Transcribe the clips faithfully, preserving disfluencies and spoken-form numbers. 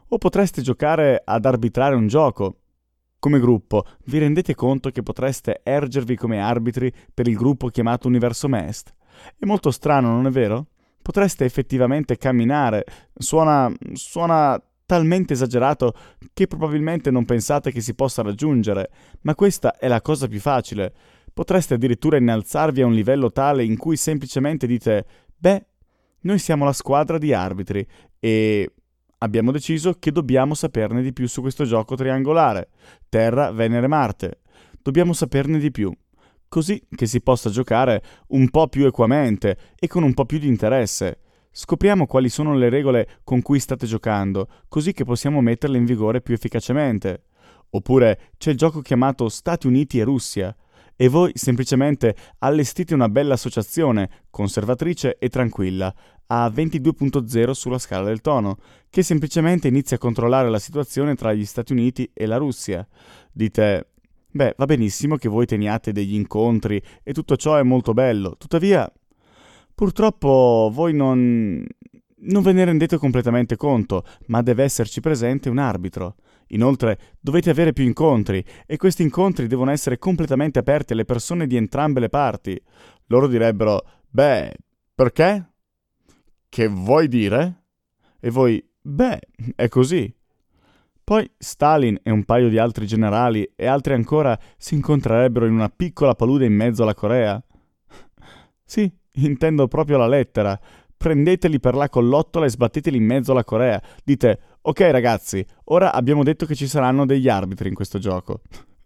o potreste giocare ad arbitrare un gioco. Come gruppo, vi rendete conto che potreste ergervi come arbitri per il gruppo chiamato Universo Mest? È molto strano, non è vero? Potreste effettivamente camminare. Suona... suona talmente esagerato che probabilmente non pensate che si possa raggiungere, ma questa è la cosa più facile. Potreste addirittura innalzarvi a un livello tale in cui semplicemente dite: beh, noi siamo la squadra di arbitri e abbiamo deciso che dobbiamo saperne di più su questo gioco triangolare. Terra, Venere, Marte. Dobbiamo saperne di più, così che si possa giocare un po' più equamente e con un po' più di interesse. Scopriamo quali sono le regole con cui state giocando, così che possiamo metterle in vigore più efficacemente. Oppure c'è il gioco chiamato Stati Uniti e Russia, e voi semplicemente allestite una bella associazione, conservatrice e tranquilla, a ventidue punto zero sulla scala del tono, che semplicemente inizia a controllare la situazione tra gli Stati Uniti e la Russia. Dite: beh, va benissimo che voi teniate degli incontri e tutto ciò è molto bello, tuttavia purtroppo voi non... non ve ne rendete completamente conto, ma deve esserci presente un arbitro. Inoltre dovete avere più incontri e questi incontri devono essere completamente aperti alle persone di entrambe le parti. Loro direbbero: beh, perché? Che vuoi dire? E voi: beh, è così. Poi Stalin e un paio di altri generali e altri ancora si incontrerebbero in una piccola palude in mezzo alla Corea. Sì, intendo proprio la lettera. Prendeteli per la collottola e sbatteteli in mezzo alla Corea. Dite: ok ragazzi, ora abbiamo detto che ci saranno degli arbitri in questo gioco.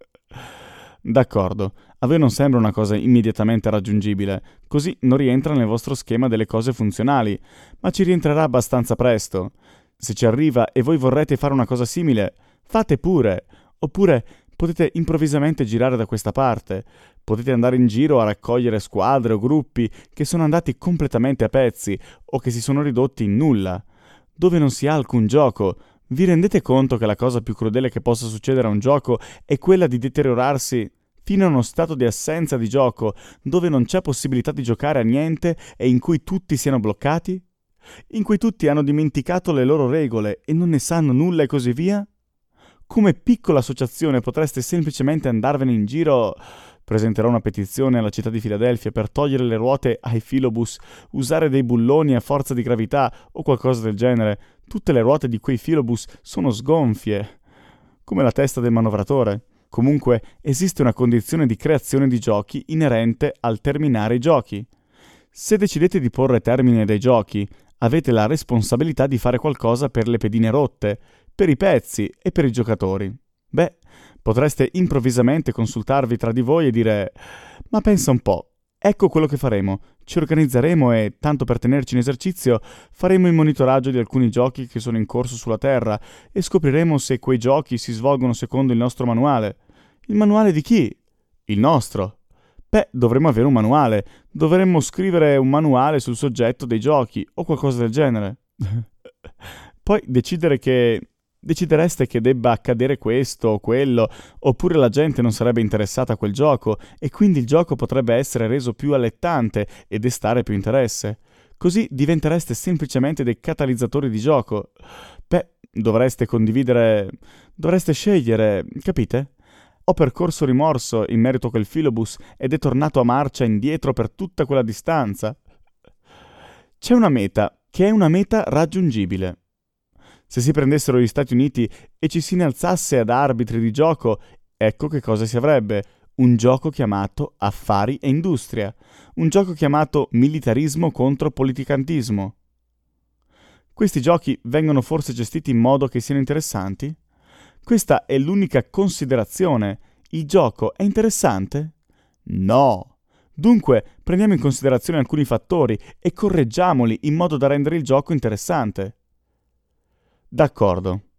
D'accordo, a voi non sembra una cosa immediatamente raggiungibile, così non rientra nel vostro schema delle cose funzionali, ma ci rientrerà abbastanza presto. Se ci arriva e voi vorrete fare una cosa simile, fate pure. Oppure potete improvvisamente girare da questa parte. Potete andare in giro a raccogliere squadre o gruppi che sono andati completamente a pezzi o che si sono ridotti in nulla. Dove non si ha alcun gioco. Vi rendete conto che la cosa più crudele che possa succedere a un gioco è quella di deteriorarsi fino a uno stato di assenza di gioco, dove non c'è possibilità di giocare a niente e in cui tutti siano bloccati? In cui tutti hanno dimenticato le loro regole e non ne sanno nulla e così via? Come piccola associazione potreste semplicemente andarvene in giro. Presenterò una petizione alla città di Filadelfia per togliere le ruote ai filobus, usare dei bulloni a forza di gravità o qualcosa del genere. Tutte le ruote di quei filobus sono sgonfie, come la testa del manovratore. Comunque esiste una condizione di creazione di giochi inerente al terminare i giochi. Se decidete di porre termine dei giochi, avete la responsabilità di fare qualcosa per le pedine rotte, per i pezzi e per i giocatori. Beh, potreste improvvisamente consultarvi tra di voi e dire: ma pensa un po', ecco quello che faremo. Ci organizzeremo e, tanto per tenerci in esercizio, faremo il monitoraggio di alcuni giochi che sono in corso sulla Terra e scopriremo se quei giochi si svolgono secondo il nostro manuale. Il manuale di chi? Il nostro. Beh, dovremmo avere un manuale. Dovremmo scrivere un manuale sul soggetto dei giochi o qualcosa del genere. Poi decidere che... Decidereste che debba accadere questo o quello, oppure la gente non sarebbe interessata a quel gioco e quindi il gioco potrebbe essere reso più allettante e destare più interesse. Così diventereste semplicemente dei catalizzatori di gioco. Beh, dovreste condividere... dovreste scegliere, capite? Ho percorso rimorso in merito a quel filobus ed è tornato a marcia indietro per tutta quella distanza. C'è una meta, che è una meta raggiungibile. Se si prendessero gli Stati Uniti e ci si innalzasse ad arbitri di gioco, ecco che cosa si avrebbe. Un gioco chiamato affari e industria. Un gioco chiamato militarismo contro politicantismo. Questi giochi vengono forse gestiti in modo che siano interessanti? Questa è l'unica considerazione. Il gioco è interessante? No. Dunque, prendiamo in considerazione alcuni fattori e correggiamoli in modo da rendere il gioco interessante. D'accordo.